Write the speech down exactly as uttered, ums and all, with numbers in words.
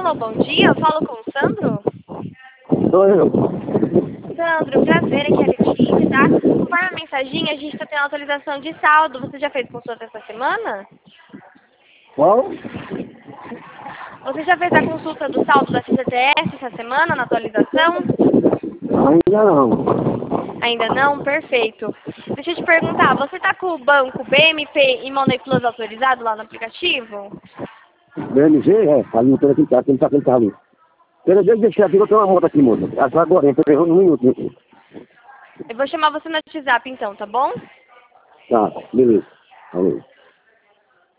Alô, bom dia, eu falo com o Sandro? Sou eu. Sandro, prazer, aqui é a Letícia, tá? Conforme a mensaginha, a gente está tendo atualização de saldo. Você já fez consulta essa semana? Qual? Você já fez a consulta do saldo da C G T S essa semana, na atualização? Ainda não. Ainda não? Perfeito. Deixa eu te perguntar, você está com o banco B M P e Money Plus autorizado lá no aplicativo? B M G, é, ali no aquele carro, aquele carro, aquele carro ali. Pera, deixa eu deixar aqui, eu tenho uma moto aqui, moça. Essa agora, eu um minuto. Eu vou chamar você no WhatsApp então, tá bom? Tá, beleza. Falou.